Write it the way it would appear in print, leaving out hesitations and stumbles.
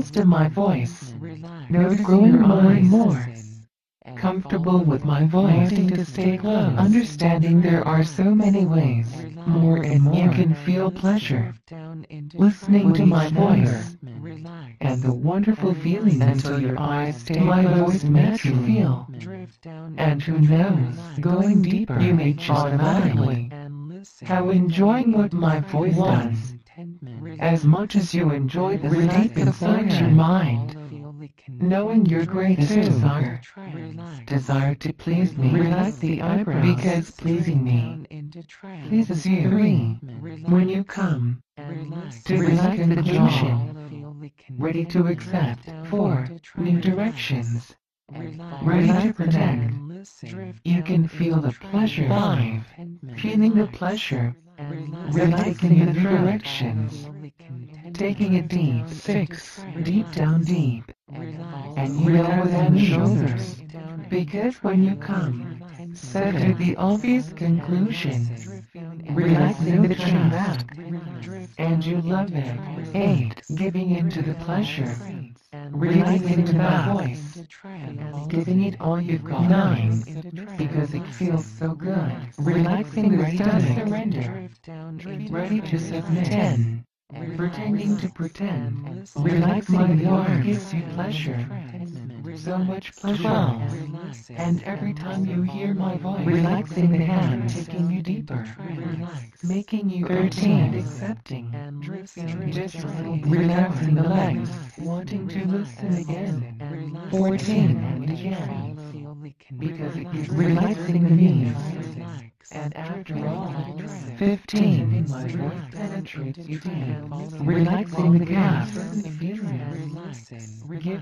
listens to my voice, notice growing more and more comfortable with my voice, wanting to stay close, understanding there are so many ways, more and more. You can feel pleasure listening to my voice and the wonderful feeling until your eyes stay my voice makes you feel. And who knows, going deeper, you may automatically how enjoying what my voice does as much as you enjoy the deep inside your mind, knowing your greatest desire to please me. Relax the eyebrows because pleasing me pleases you. 3. When you come to relax the junction, ready to accept 4 new directions, ready to protect. You can feel the pleasure. 5. Feeling the pleasure, relaxing in the directions, taking it deep. 6. Deep down deep, and you know within the shoulders, because when you come, set to the obvious conclusion, relaxing the chin back, and you love it. 8. Giving into the pleasure, relaxing to my voice, giving it all you've got. 9. Because it feels so good, relaxing the stomach, surrender, ready to submit. 10. Pretending to pretend, relaxing the arm gives you pleasure, so much pleasure. 12. And every time you hear my voice, relaxing the hand, taking you deeper, making you 13. Accepting, just relaxing the legs, wanting to listen again. 14. And again, because it is relaxing the knees. And after all, 15. My voice penetrates you deep, relaxing the calves, give